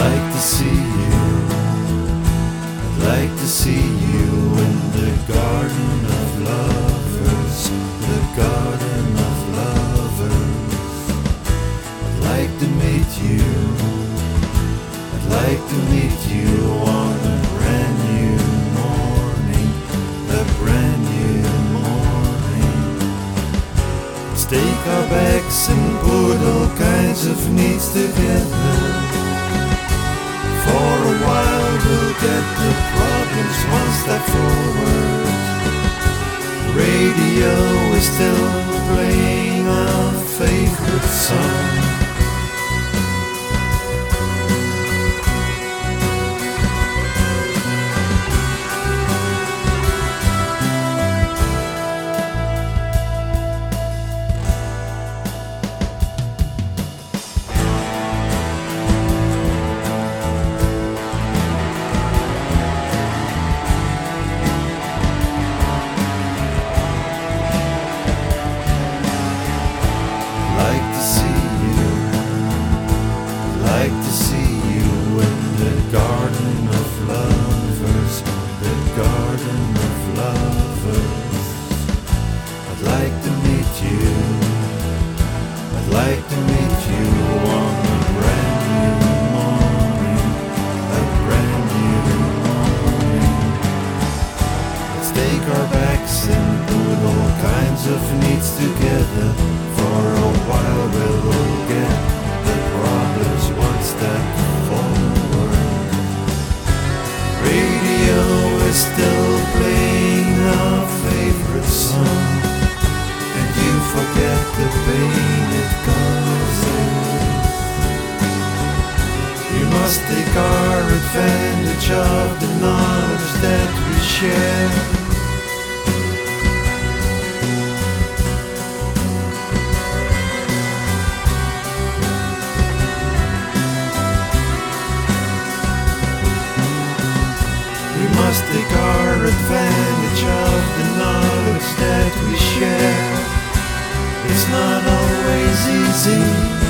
like to see you. I'd like to see you in the garden of lovers, the garden of lovers. I'd like to meet you. I'd like to meet you on a brand new morning, a brand new morning. Let's take our bags and put all kinds of needs together. For a while we'll get the problems one step forward. Radio is still playing our favorite song. Like to see you in the garden of lovers, the garden of lovers. I'd like to meet you. I'd like to meet you on a brand new morning, a brand new morning. Let's take our bags and put all kinds of needs together. For a while we'll get the problems one step forward. Radio is still playing our favorite song, and you forget the pain it causes. You must take our advantage of the knowledge that we share. Must take our advantage of the knowledge that we share. It's not always easy.